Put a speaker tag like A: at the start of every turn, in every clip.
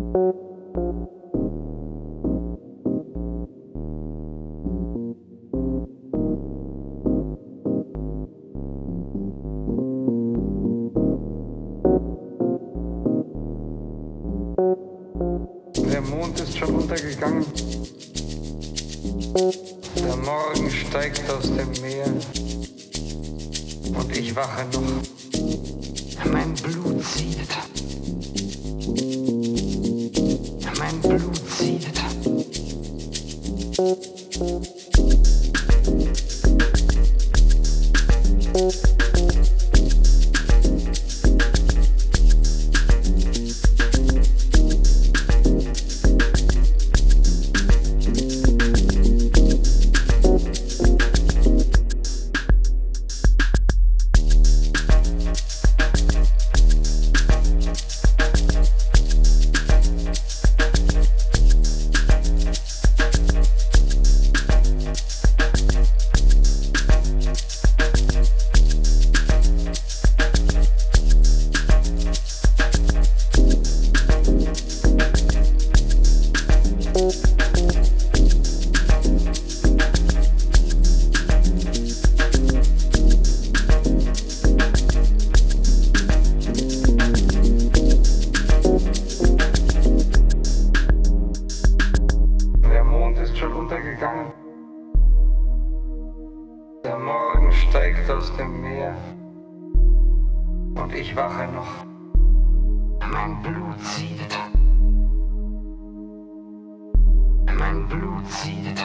A: Der Mond ist schon untergegangen. Der Morgen steigt aus dem Meer. Und ich wache noch. Mein Blut siedet. Mein Blut siedet. Untergegangen. Der Morgen steigt aus dem Meer und ich wache noch. Mein Blut siedet. Mein Blut siedet.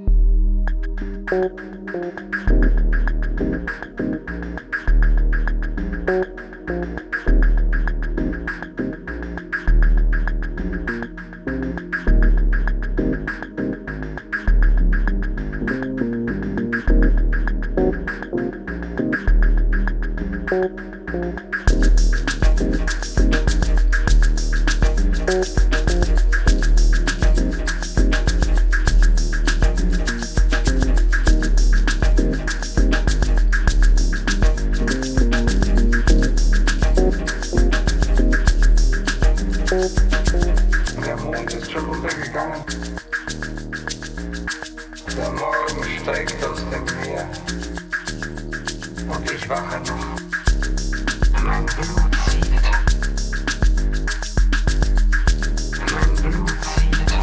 A: Der Mond ist schon untergegangen. Der Morgen steigt aus dem Meer und ich wache noch. Mein Blut siedet. Mein Blut siedet.